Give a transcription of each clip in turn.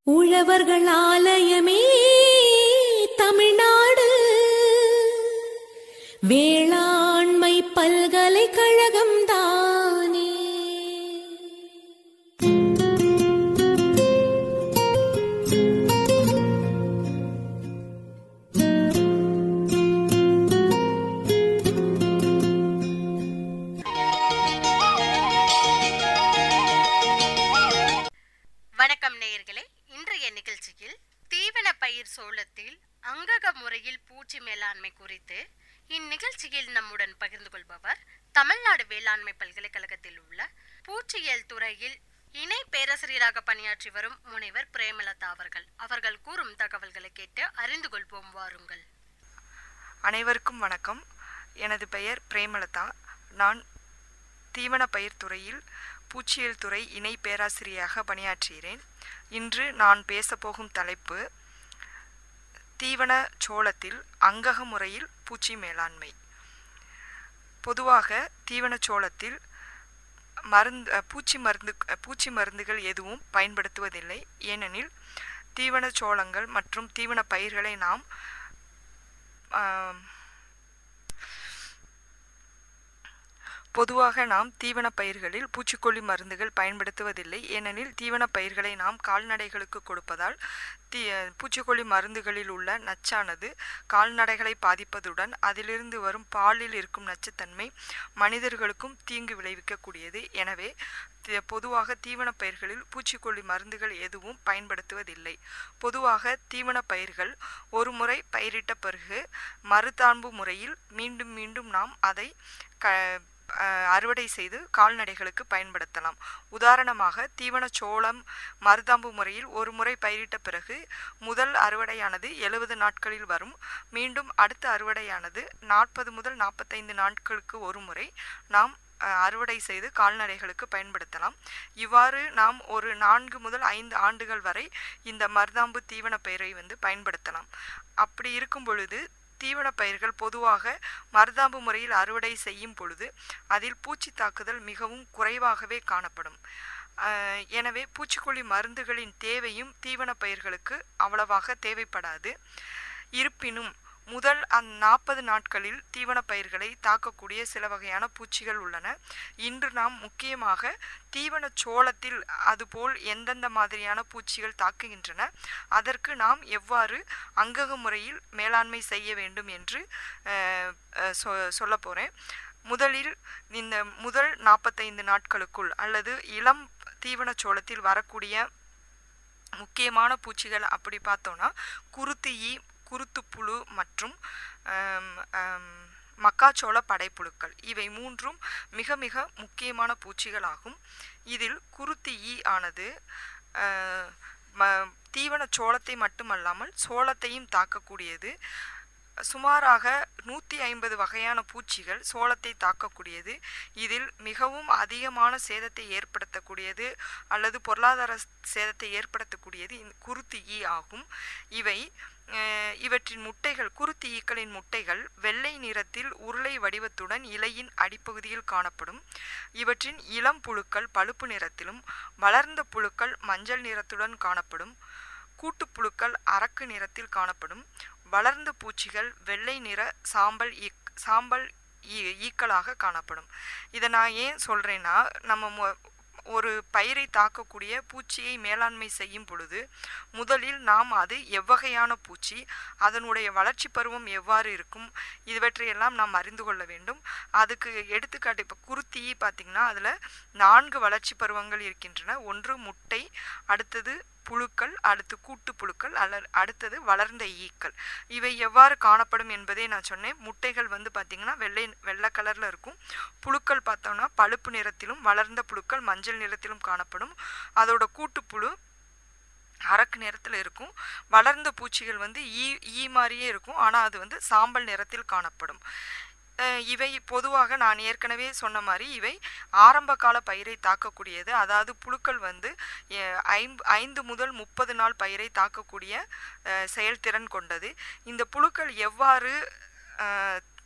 உழவர்கள் ஆலயமே தமிழ்நாடு வேளாண்மை பல்கலைக்கழகம் தானே. வணக்கம் நேயர்களே, இன்றைய நிகழ்ச்சியில் தீவன பயிர் சோளத்தில் அங்கக முறையில் பூச்சி மேலாண்மை குறித்து இந்நிகழ்ச்சியில் நம்முடன் பகிர்ந்து கொள்பவர் தமிழ்நாடு வேளாண்மை பல்கலைக்கழகத்தில் உள்ள பூச்சியியல் துறையில் இணை பேராசிரியராக பணியாற்றி வரும் முனைவர் பிரேமலதா அவர்கள் கூறும் தகவல்களை கேட்டு அறிந்து கொள்வோம். வாருங்கள். அனைவருக்கும் வணக்கம். எனது பெயர் பிரேமலதா. நான் தீவன பயிர் துறையில் பூச்சியியல் துறை இணை பேராசிரியராக பணியாற்றுகிறேன். இன்று நான் பேசப்போகும் தலைப்பு தீவன சோளத்தில் அங்கக முறையில் பூச்சி மேலாண்மை. பொதுவாக தீவன சோளத்தில் பூச்சி மருந்துகள் எதுவும் பயன்படுத்துவதில்லை. ஏனெனில் தீவன சோளங்கள் மற்றும் தீவன பயிர்களை நாம் தீவன பயிர்களில் பூச்சிக்கொல்லி மருந்துகள் பயன்படுத்துவதில்லை. ஏனெனில் தீவன பயிர்களை நாம் கால்நடைகளுக்கு கொடுப்பதால் பூச்சிக்கொல்லி மருந்துகளில் உள்ள நச்சானது கால்நடைகளை பாதிப்பதுடன் அதிலிருந்து வரும் பாலில் இருக்கும் நச்சுத்தன்மை மனிதர்களுக்கும் தீங்கு விளைவிக்கக்கூடியது. எனவே பொதுவாக தீவன பயிர்களில் பூச்சிக்கொல்லி மருந்துகள் எதுவும் பயன்படுத்துவதில்லை. பொதுவாக தீவன பயிர்கள் ஒரு முறை பயிரிட்ட பிறகு மறுதாம்பு முறையில் மீண்டும் மீண்டும் நாம் அதை அறுவடை செய்து கால்நடைகளுக்கு பயன்படுத்தலாம். உதாரணமாக தீவன சோளம் மருதாம்பு முறையில் ஒரு முறை பயிரிட்ட பிறகு முதல் அறுவடையானது 70 நாட்களில் வரும். மீண்டும் அடுத்த அறுவடையானது 40 முதல் 45 நாட்களுக்கு ஒரு முறை நாம் அறுவடை செய்து கால்நடைகளுக்கு பயன்படுத்தலாம். இவ்வாறு நாம் ஒரு 4 முதல் 5 ஆண்டுகள் வரை இந்த மருதாம்பு தீவன பயிரை பயன்படுத்தலாம். அப்படி இருக்கும் பொழுது தீவன பயிர்கள் பொதுவாக மருதாம்பு முறையில் அறுவடை செய்யும் பொழுது அதில் பூச்சி தாக்குதல் மிகவும் குறைவாகவே காணப்படும். எனவே பூச்சிக்கொல்லி மருந்துகளின் தேவையும் தீவன பயிர்களுக்கு அவ்வளவாக தேவைப்படாது. இருப்பினும் முதல் 40 நாட்களில் தீவன பயிர்களை தாக்கக்கூடிய சில வகையான பூச்சிகள் உள்ளன. இன்று நாம் முக்கியமாக தீவன சோளத்தில் அதுபோல் எந்தெந்த மாதிரியான பூச்சிகள் தாக்குகின்றன, அதற்கு நாம் எவ்வாறு அங்கக முறையில் மேலாண்மை செய்ய வேண்டும் என்று சொல்ல போகிறேன். முதலில் இந்த முதல் 45 நாட்களுக்குள் அல்லது இளம் தீவன சோளத்தில் வரக்கூடிய முக்கியமான பூச்சிகள் அப்படி பார்த்தோன்னா குருத்துப்புழு மற்றும் மக்காச்சோள படைப்புழுக்கள், இவை மூன்றும் மிக மிக முக்கியமான பூச்சிகள் ஆகும். இதில் குருத்தி ஈ ஆனது தீவன சோளத்தை மட்டுமல்லாமல் சோளத்தையும் தாக்கக்கூடியது. சுமாராக 150 வகையான பூச்சிகள் சோளத்தை தாக்கக்கூடியது. இதில் மிகவும் அதிகமான சேதத்தை ஏற்படுத்தக்கூடியது அல்லது பொருளாதார சேதத்தை ஏற்படுத்தக்கூடியது குருத்தி ஈ ஆகும். இவற்றின் முட்டைகள், குருத்தி ஈக்களின் முட்டைகள் வெள்ளை நிறத்தில் உருளை வடிவத்துடன் இலையின் அடிப்பகுதியில் காணப்படும். இவற்றின் இளம் புழுக்கள் பழுப்பு நிறத்திலும் வளர்ந்த புழுக்கள் மஞ்சள் நிறத்துடன் காணப்படும். கூட்டுப்புழுக்கள் அரக்கு நிறத்தில் காணப்படும். வளர்ந்த பூச்சிகள் வெள்ளை நிற சாம்பல் ஈக்களாக காணப்படும். இதை நான் ஏன் சொல்கிறேன்னா, நம்ம ஒரு பயிரை தாக்கக்கூடிய பூச்சியை மேலாண்மை செய்யும் பொழுது முதலில் நாம் அது எவ்வகையான பூச்சி, அதனுடைய வளர்ச்சி பருவம் எவ்வாறு இருக்கும், இவற்றையெல்லாம் நாம் அறிந்து கொள்ள வேண்டும். அதுக்கு எடுத்துக்காட்டு இப்போ குருத்தி பார்த்திங்கன்னா அதில் 4 வளர்ச்சி பருவங்கள் இருக்கின்றன. ஒன்று முட்டை, அடுத்தது புழுக்கள், அடுத்து கூட்டு புழுக்கள், அடுத்தது வளர்ந்த ஈக்கள். இவை எவ்வாறு காணப்படும் என்பதை நான் சொன்னேன். முட்டைகள் பார்த்திங்கன்னா வெள்ளை கலரில் இருக்கும். புழுக்கள் பார்த்தோம்னா பழுப்பு நிறத்திலும் வளர்ந்த புழுக்கள் மஞ்சள் நிறத்திலும் காணப்படும். அதோட கூட்டுப்புழு அரக்கு நிறத்தில் இருக்கும். வளர்ந்த பூச்சிகள் ஈ மாதிரியே இருக்கும், ஆனால் அது சாம்பல் நிறத்தில் காணப்படும். இவை பொதுவாக நான் ஏற்கனவே சொன்ன மாதிரி இவை ஆரம்ப கால பயிரை தாக்கக்கூடியது. அதாவது புழுக்கள் 5 முதல் 30 நாள் பயிரை தாக்கக்கூடிய செயல்திறன் கொண்டது. இந்த புழுக்கள் எவ்வாறு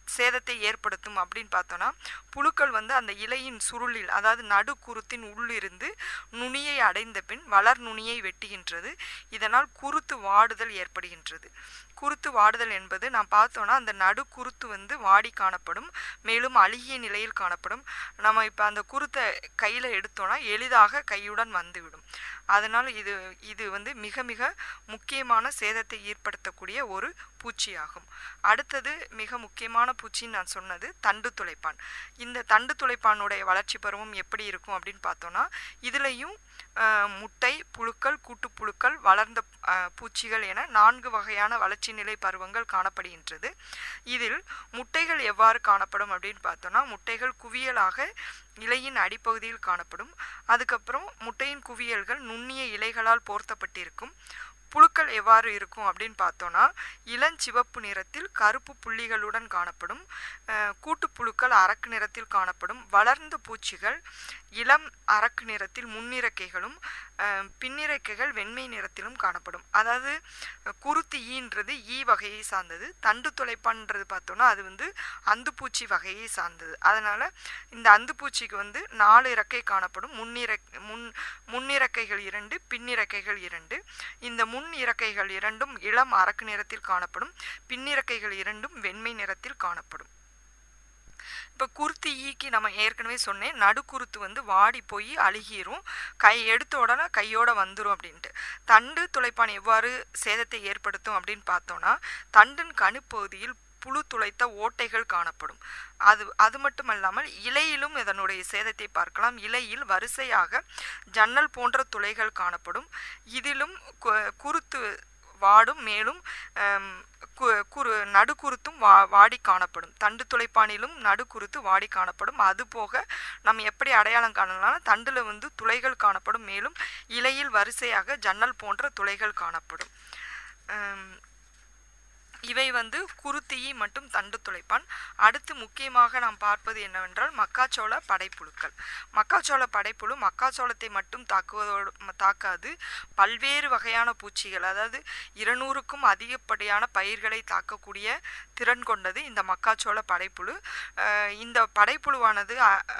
சேதத்தை ஏற்படுத்தும் அப்படின்னு பார்த்தோன்னா, புழுக்கள் வந்து அந்த இலையின் சுருளில், அதாவது நடுக்குருத்தின் உள்ளிருந்து நுனியை அடைந்த பின் வளர் நுனியை வெட்டுகின்றது. இதனால் குருத்து வாடுதல் ஏற்படுகின்றது. குருத்து வாடுதல் என்பது நாம் பார்த்தோன்னா அந்த நடுக்குருத்து வந்து வாடி காணப்படும், மேலும் அழுகிய நிலையில் காணப்படும். நம்ம இப்போ அந்த குருத்தை கையில் எடுத்தோன்னா எளிதாக கையுடன் வந்துவிடும். அதனால் இது வந்து மிக மிக முக்கியமான சேதத்தை ஏற்படுத்தக்கூடிய ஒரு பூச்சியாகும். அடுத்தது மிக முக்கியமான பூச்சின்னு நான் சொன்னது தண்டு துளைப்பான். இந்த தண்டு துளைப்பானுடைய வளர்ச்சி பருவம் எப்படி இருக்கும் அப்படின்னு பார்த்தோன்னா, இதுலேயும் முட்டை, புழுக்கள், கூட்டுப்புழுக்கள், வளர்ந்த பூச்சிகள் என 4 வகையான வளர்ச்சி நிலை பருவங்கள் காணப்படுகின்றது. இதில் முட்டைகள் எவ்வாறு காணப்படும் அப்படின்னு பார்த்தோன்னா, முட்டைகள் குவியலாக இலையின் அடிப்பகுதியில் காணப்படும். அதுக்கப்புறம் முட்டையின் குவியல்கள் நுண்ணிய இலைகளால் போர்த்தப்பட்டிருக்கும். புழுக்கள் எவ்வாறு இருக்கும் அப்படின்னு பார்த்தோன்னா, இளஞ்சிவப்பு நிறத்தில் கருப்பு புள்ளிகளுடன் காணப்படும். கூட்டுப்புழுக்கள் அரக்கு நிறத்தில் காணப்படும். வளர்ந்த பூச்சிகள் இளம் அரக்கு நிறத்தில் முன்னிறக்கைகளும் பின்னிறக்கைகள் வெண்மை நிறத்திலும் காணப்படும். அதாவது குருத்து ஈன்றது ஈ வகையை சார்ந்தது. தண்டு துளைப்பான்றது பார்த்தோன்னா அது வந்து அந்துப்பூச்சி வகையை சார்ந்தது. அதனால் இந்த அந்துப்பூச்சிக்கு வந்து 4 இறக்கை காணப்படும். முன்னிறக்கைகள் 2, பின்னிறக்கைகள் 2. இந்த முன் இறக்கைகள் 2ம் இளம் அரக்கு நிறத்தில் காணப்படும். பின்னிறக்கைகள் 2ம் வெண்மை நிறத்தில் காணப்படும். இப்போ குருத்து ஈக்கு நம்ம ஏற்கனவே சொன்னேன், நடுக்குருத்து வந்து வாடி போய் அழுகிரும், கை எடுத்த உடனே கையோட வந்துடும் அப்படின்ட்டு. தண்டு துளைப்பான் எவ்வாறு சேதத்தை ஏற்படுத்தும் அப்படின்னு பார்த்தோன்னா, தண்டின் கணுப்பகுதியில் புழு துளைத்த ஓட்டைகள் காணப்படும். அது மட்டுமல்லாமல் இலையிலும் இதனுடைய சேதத்தை பார்க்கலாம். இலையில் வரிசையாக ஜன்னல் போன்ற துளைகள் காணப்படும். இதிலும் குருத்து வாடும். மேலும் நடுக்குருத்தும் வாடி காணப்படும். தண்டு துளைப்பானிலும் நடுக்குருத்து வாடி காணப்படும். அதுபோக நம்ம எப்படி அடையாளம் காணலாம்னா, தண்டுல வந்து துளைகள் காணப்படும். மேலும் இலையில் வரிசையாக ஜன்னல் போன்ற துளைகள் காணப்படும். இவை வந்து குருத்தீ மற்றும் தண்டு துளைப்பான். அடுத்து முக்கியமாக நாம் பார்ப்பது என்னவென்றால் மக்காச்சோள படைப்புழுக்கள். மக்காச்சோள படைப்புழு மக்காச்சோளத்தை மட்டும் தாக்காது, பல்வேறு வகையான பூச்சிகள், அதாவது 200க்கும் அதிகப்படியான பயிர்களை தாக்கக்கூடிய திறன் கொண்டது இந்த மக்காச்சோள படைப்புழு. இந்த படைப்புழுவானது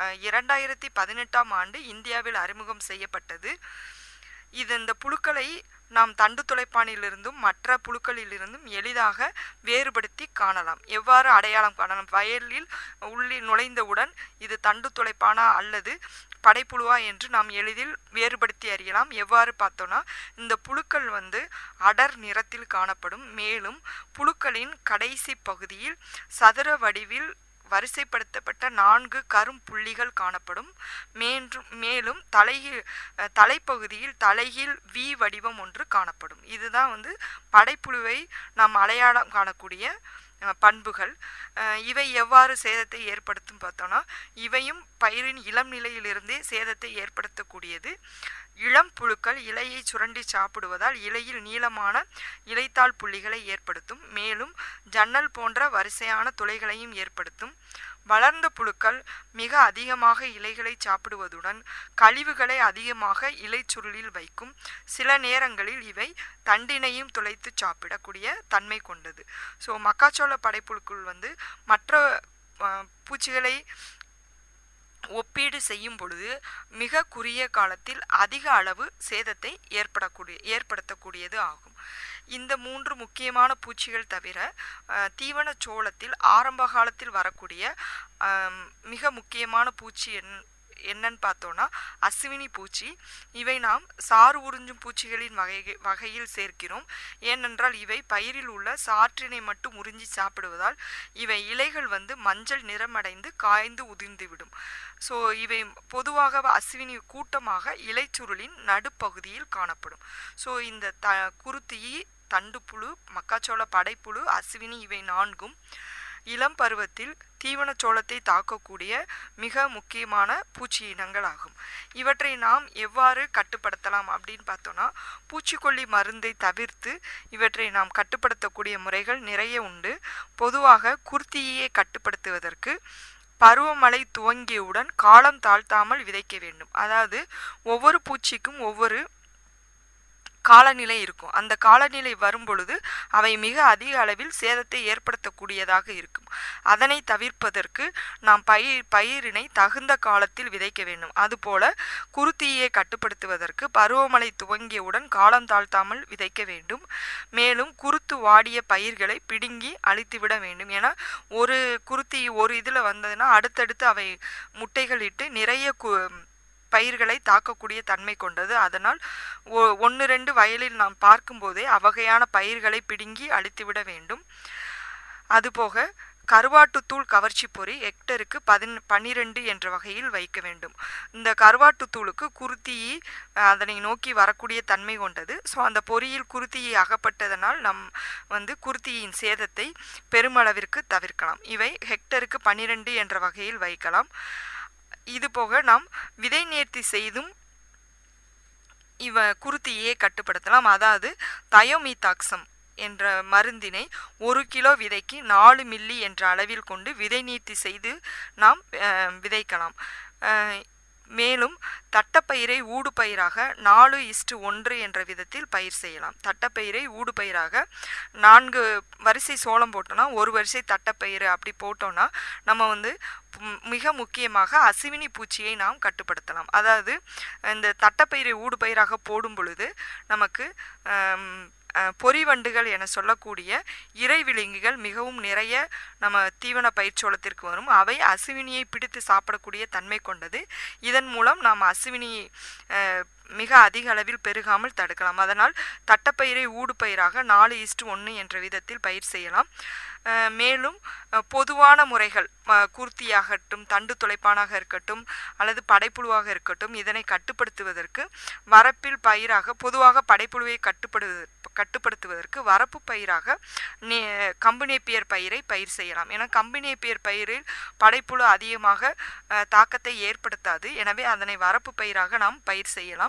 2018ஆம் ஆண்டு இந்தியாவில் அறிமுகம் செய்யப்பட்டது. இந்த புழுக்களை நாம் தண்டு துளைப்பானிலிருந்தும் மற்ற புழுக்களிலிருந்தும் எளிதாக வேறுபடுத்தி காணலாம். எவ்வாறு அடையாளம் காணலாம்? வயலில் உள்ளே நுழைந்தவுடன் இது தண்டு துளைப்பானா அல்லது படைப்புழுவா என்று நாம் எளிதில் வேறுபடுத்தி அறியலாம். எவ்வாறு பார்த்தோன்னா, இந்த புழுக்கள் வந்து அடர் நிறத்தில் காணப்படும். மேலும் புழுக்களின் கடைசி பகுதியில் சதுர வடிவில் வரிசைப்படுத்தப்பட்ட 4 கரும் புள்ளிகள் காணப்படும். மேலும் தலைப்பகுதியில் தலைகீழ் வி வடிவம் ஒன்று காணப்படும். இதுதான் வந்து படைப்புழுவை நாம் அடையாளம் காணக்கூடிய பண்புகள். இவை எவ்வாறு சேதத்தை ஏற்படுத்தும் பார்த்தோன்னா, இவையும் பயிரின் இளம் நிலையிலிருந்தே சேதத்தை ஏற்படுத்தக்கூடியது. இளம் புழுக்கள் இலையை சுரண்டி சாப்பிடுவதால் இலையில் நீளமான இலைத்தாள் புள்ளிகளை ஏற்படுத்தும். மேலும் ஜன்னல் போன்ற வரிசையான துளைகளையும் ஏற்படுத்தும். வளர்ந்த புழுக்கள் மிக அதிகமாக இலைகளை சாப்பிடுவதுடன் கழிவுகளை அதிகமாக இலை சுருளில் வைக்கும். சில நேரங்களில் இவை தண்டினையும் துளைத்து சாப்பிடக்கூடிய தன்மை கொண்டது. ஸோ மக்காச்சோள படைப்புழுக்கள் வந்து மற்ற பூச்சிகளை ஒப்பீடு செய்யும் பொழுது மிக குறுகிய காலத்தில் அதிக அளவு சேதத்தை ஏற்படுத்தக்கூடியது ஆகும். இந்த 3 முக்கியமான பூச்சிகள் தவிர தீவன சோளத்தில் ஆரம்ப காலத்தில் வரக்கூடிய மிக முக்கியமான பூச்சி என்னன்னு பார்த்தோன்னா அசுவினி பூச்சி. இவை நாம் சாறு உறிஞ்சும் பூச்சிகளின் வகையில் சேர்க்கிறோம். ஏனென்றால் இவை பயிரில் உள்ள சாற்றினை மட்டும் உறிஞ்சி சாப்பிடுவதால் இவை இலைகள் வந்து மஞ்சள் நிறமடைந்து காய்ந்து உதிர்ந்துவிடும். ஸோ இவை பொதுவாக அசுவினி கூட்டமாக இலைச்சுருளின் நடுப்பகுதியில் காணப்படும். ஸோ இந்த குருத்தீ, தண்டுப்புழு, மக்காச்சோள படைப்புழு, அசுவினி இவை 4ம் இளம் பருவத்தில் தீவன சோளத்தை தாக்கக்கூடிய மிக முக்கியமான பூச்சி இனங்கள் ஆகும். இவற்றை நாம் எவ்வாறு கட்டுப்படுத்தலாம் அப்படின்னு பார்த்தோன்னா, பூச்சிக்கொல்லி மருந்தை தவிர்த்து இவற்றை நாம் கட்டுப்படுத்தக்கூடிய முறைகள் நிறைய உண்டு. பொதுவாக குருத்தீயை கட்டுப்படுத்துவதற்கு பருவமழை துவங்கியவுடன் காலம் தாழ்த்தாமல் விதைக்க வேண்டும். அதாவது ஒவ்வொரு பூச்சிக்கும் ஒவ்வொரு காலநிலை இருக்கும். அந்த காலநிலை வரும்பொழுது அவை மிக அதிக அளவில் சேதத்தை ஏற்படுத்தக்கூடியதாக இருக்கும். அதனை தவிர்ப்பதற்கு நாம் பயிரினை தகுந்த காலத்தில் விதைக்க வேண்டும். அதுபோல குருத்தீயை கட்டுப்படுத்துவதற்கு பருவமழை துவங்கியவுடன் காலம் தாழ்த்தாமல் விதைக்க வேண்டும். மேலும் குருத்து வாடிய பயிர்களை பிடுங்கி அழித்துவிட வேண்டும். ஏன்னா ஒரு குருத்தி ஒரு இதில் வந்ததுன்னா அடுத்தடுத்து அவை முட்டைகள் இட்டு நிறைய பயிர்களை தாக்கக்கூடிய தன்மை கொண்டது. அதனால் 1-2 வயலில் நாம் பார்க்கும்போதே அவ்வகையான பயிர்களை பிடுங்கி அழித்துவிட வேண்டும். அதுபோக கருவாட்டுத்தூள் கவர்ச்சி பொறி ஹெக்டருக்கு 12 என்ற வகையில் வைக்க வேண்டும். இந்த கருவாட்டுத்தூளுக்கு குருத்தியை அதனை நோக்கி வரக்கூடிய தன்மை கொண்டது. ஸோ அந்த பொறியில் குருத்தியை அகப்பட்டதனால் நம் குருத்தியின் சேதத்தை பெருமளவிற்கு தவிர்க்கலாம். இவை ஹெக்டருக்கு 12 என்ற வகையில் வைக்கலாம். இதுபோக நாம் விதை நேர்த்தி செய்தும் குருத்தியை கட்டுப்படுத்தலாம். அதாவது தயோமீத்தாக்சம் என்ற மருந்தினை 1 கிலோ விதைக்கு 4 மில்லி என்ற அளவில் கொண்டு விதை நீர்த்தி செய்து நாம் விதைக்கலாம். மேலும் தட்டப்பயிரை ஊடுபயிராக 4:1 என்ற விதத்தில் பயிர் செய்யலாம். தட்டப்பயிரை ஊடுபயிராக 4 வரிசை சோளம் போட்டோன்னா 1 வரிசை தட்டப்பயிறு அப்படி போட்டோன்னா நம்ம மிக முக்கியமாக அசுவினி பூச்சியை நாம் கட்டுப்படுத்தலாம். அதாவது இந்த தட்டப்பயிரை ஊடுபயிராக போடும் பொழுது நமக்கு பொறிவண்டுகள் என சொல்லக்கூடிய இறை விலங்குகள் மிகவும் நிறைய நம்ம தீவன பயிர்ச்சோளத்திற்கு வரும். அவை அசுவினியை பிடித்து சாப்பிடக்கூடிய தன்மை கொண்டது. இதன் மூலம் நாம் அசுவினியை மிக அதிக அளவில் பெருகாமல் தடுக்கலாம். அதனால் தட்டப்பயிரை ஊடுபயிராக 4:1 என்ற விதத்தில் பயிர் செய்யலாம். மேலும் பொதுவான முறைகள் குருத்தியாகட்டும், தண்டு துளைப்பானாக இருக்கட்டும் அல்லது படைப்புழுவாக இருக்கட்டும், இதனை கட்டுப்படுத்துவதற்கு வரப்பில் பயிராக பொதுவாக படைப்புழுவை கட்டுப்படுத்துவதற்கு வரப்பு பயிராக கம்புநேப்பியர் பயிரை பயிர் செய்யலாம். ஏன்னா கம்புநேப்பியர் பயிரில் படைப்புழு அதிகமாக தாக்கத்தை ஏற்படுத்தாது. எனவே அதனை வரப்பு பயிராக நாம் பயிர் செய்யலாம்.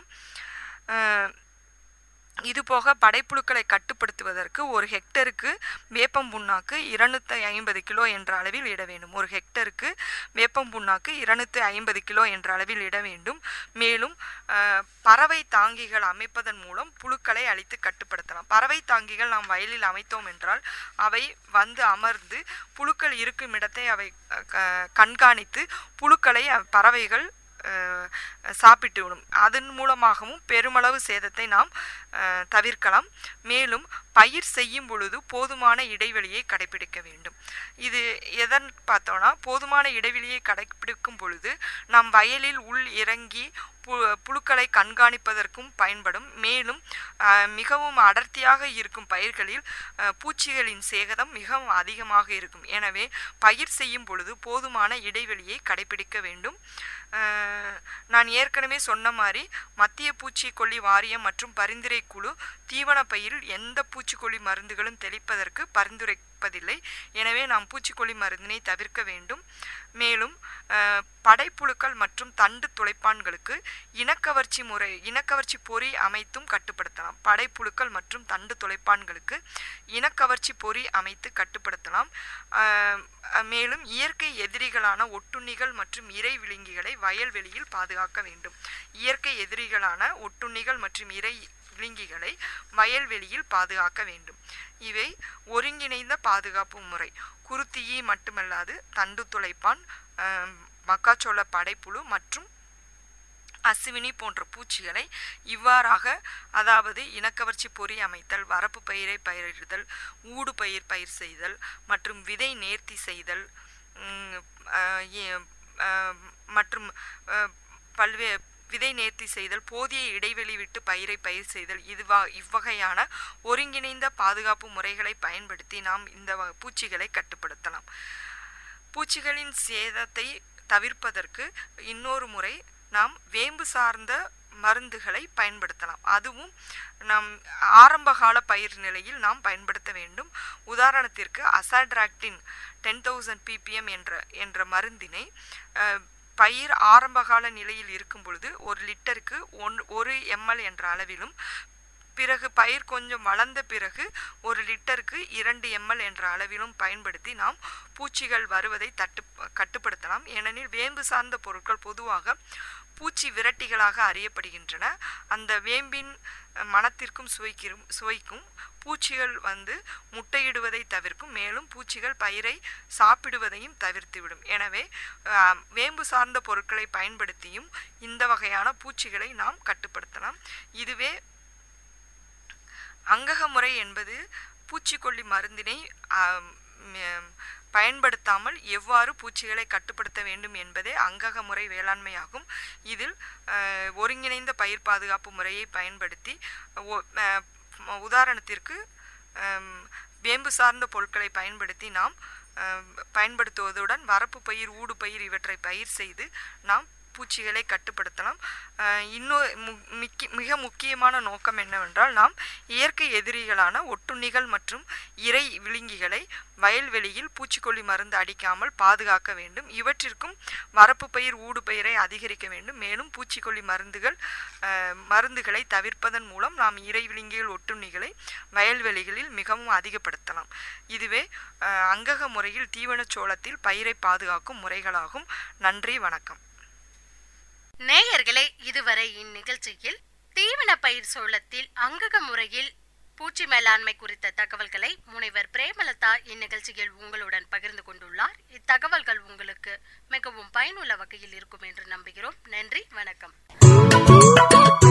இதுபோக படைப்புழுக்களை கட்டுப்படுத்துவதற்கு 1 ஹெக்டருக்கு வேப்பம் புண்ணாக்கு 250 கிலோ என்ற அளவில் இட வேண்டும். 1 ஹெக்டருக்கு வேப்பம் புண்ணாக்கு 250 கிலோ என்ற அளவில் இட வேண்டும். மேலும் பறவை தாங்கிகள் அமைப்பதன் மூலம் புழுக்களை அழித்து கட்டுப்படுத்தலாம். பறவை தாங்கிகள் நாம் வயலில் அமைத்தோம் என்றால் அவை அமர்ந்து புழுக்கள் இருக்கும் இடத்தை அவை கண்காணித்து புழுக்களை பறவைகள் சாப்பிட்டுவிடும். அதன் மூலமாகவும் பெருமளவு சேதத்தை நாம் தவிர்க்கலாம். மேலும் பயிர் செய்யும் பொழுது போதுமான இடைவெளியை கடைபிடிக்க வேண்டும். இது எதன் பார்த்தோன்னா போதுமான இடைவெளியை கடைபிடிக்கும் பொழுது நம் வயலில் உள் இறங்கி புழுக்களை கண்காணிப்பதற்கும் பயன்படும். மேலும் மிகவும் அடர்த்தியாக இருக்கும் பயிர்களில் பூச்சிகளின் சேதம் மிகவும் அதிகமாக இருக்கும். எனவே பயிர் செய்யும் பொழுது போதுமான இடைவெளியை கடைபிடிக்க வேண்டும். நான் ஏற்கனவே சொன்ன மாதிரி மத்திய பூச்சிக்கொல்லி வாரியம் மற்றும் பரிந்துரை குழு தீவன பயிரில் எந்த பூச்சிக்கொல்லி மருந்துகளும் தெளிப்பதற்கு பரிந்துரைப்பதில்லை. எனவே நாம் பூச்சிக்கொல்லி மருந்தினை தவிர்க்க வேண்டும். மேலும் படைப்புழுக்கள் மற்றும் தண்டு துளைப்பான்களுக்கு இனக்கவர்ச்சி பொறி அமைத்தும் கட்டுப்படுத்தலாம். படைப்புழுக்கள் மற்றும் தண்டு துளைப்பான்களுக்கு இனக்கவர்ச்சி பொறி அமைத்து கட்டுப்படுத்தலாம். மேலும் இயற்கை எதிரிகளான ஒட்டுண்ணிகள் மற்றும் இறை விலங்கிகளை வயல்வெளியில் பாதுகாக்க வேண்டும். இயற்கை எதிரிகளான ஒட்டுண்ணிகள் மற்றும் இறை விலங்கிகளை வயல்வெளியில் பாதுகாக்க வேண்டும். இவை ஒருங்கிணைந்த பாதுகாப்பு முறை. குருத்தியை மட்டுமல்லாது தண்டு துளைப்பான், மக்காச்சோள படைப்புழு மற்றும் அசுவினி போன்ற பூச்சிகளை இவ்வாறாக, அதாவது இனக்கவர்ச்சி பொறி அமைத்தல், வரப்பு பயிரை பயிரிடுதல், ஊடு பயிர் செய்தல் மற்றும் விதை நேர்த்தி செய்தல் மற்றும் விதை நேர்த்தி செய்தல், போதிய இடைவெளி விட்டு பயிரை பயிர் செய்தல், இவ்வகையான ஒருங்கிணைந்த பாதுகாப்பு முறைகளை பயன்படுத்தி நாம் இந்த பூச்சிகளை கட்டுப்படுத்தலாம். பூச்சிகளின் சேதத்தை தவிர்ப்பதற்கு இன்னொரு முறை நாம் வேம்பு சார்ந்த மருந்துகளை பயன்படுத்தலாம். அதுவும் நம் ஆரம்பகால பயிர் நிலையில் நாம் பயன்படுத்த வேண்டும். உதாரணத்திற்கு அசாட்ராக்டின் 10,000 ppm என்ற மருந்தினை பயிர் ஆரம்பகால நிலையில் இருக்கும் பொழுது 1 லிட்டருக்கு 1 ml என்ற அளவிலும் பிறகு பயிர் கொஞ்சம் வளர்ந்த பிறகு 1 லிட்டருக்கு 2 ml என்ற அளவிலும் பயன்படுத்தி நாம் பூச்சிகள் வருவதை கட்டுப்படுத்தலாம். ஏனெனில் வேம்பு சார்ந்த பொருட்கள் பொதுவாக பூச்சி விரட்டிகளாக அறியப்படுகின்றன. அந்த வேம்பின் மணத்திற்கும் சுவைக்கும் பூச்சிகள் முட்டையிடுவதை தவிர்க்கும். மேலும் பூச்சிகள் பயிரை சாப்பிடுவதையும் தவிர்த்துவிடும். எனவே வேம்பு சார்ந்த பொருட்களை பயன்படுத்தியும் இந்த வகையான பூச்சிகளை நாம் கட்டுப்படுத்தலாம். இதுவே அங்கக முறை என்பது பூச்சிக்கொல்லி மருந்தினை பயன்படுத்தாமல் எவ்வாறு பூச்சிகளை கட்டுப்படுத்த வேண்டும் என்பதே அங்கக முறை வேளாண்மையாகும். இதில் ஒருங்கிணைந்த பயிர் பாதுகாப்பு முறையை பயன்படுத்தி உதாரணத்திற்கு வேம்பு சார்ந்த பொருட்களை பயன்படுத்தி நாம் பயன்படுத்துவதுடன் வரப்பு பயிர், ஊடு பயிர் இவற்றை பயிர் செய்து நாம் பூச்சிகளை கட்டுப்படுத்தலாம். மிக முக்கியமான நோக்கம் என்னவென்றால் நாம் இயற்கை எதிரிகளான ஒட்டுண்ணிகள் மற்றும் இறை விழுங்கிகளை வயல்வெளியில் பூச்சிக்கொல்லி மருந்து அடிக்காமல் பாதுகாக்க வேண்டும். இவற்றிற்கும் வரப்பு பயிர், ஊடு பயிரை அதிகரிக்க வேண்டும். மேலும் பூச்சிக்கொல்லி மருந்துகளை தவிர்ப்பதன் மூலம் நாம் இறை விழுங்கிகள், ஒட்டுண்ணிகளை வயல்வெளிகளில் மிகவும் அதிகப்படுத்தலாம். இதுவே அங்கக முறையில் தீவன சோளத்தில் பயிரை பாதுகாக்கும் முறைகளாகும். நன்றி, வணக்கம். நேயர்களே, இதுவரை இந்நிகழ்ச்சியில் தீவன பயிர் சோளத்தில் அங்கக முறையில் பூச்சி மேலாண்மை குறித்த தகவல்களை முனைவர் பிரேமலதா இந்நிகழ்ச்சியில் உங்களுடன் பகிர்ந்து கொண்டுள்ளார். இத்தகவல்கள் உங்களுக்கு மிகவும் பயனுள்ள வகையில் இருக்கும் என்று நம்புகிறோம். நன்றி, வணக்கம்.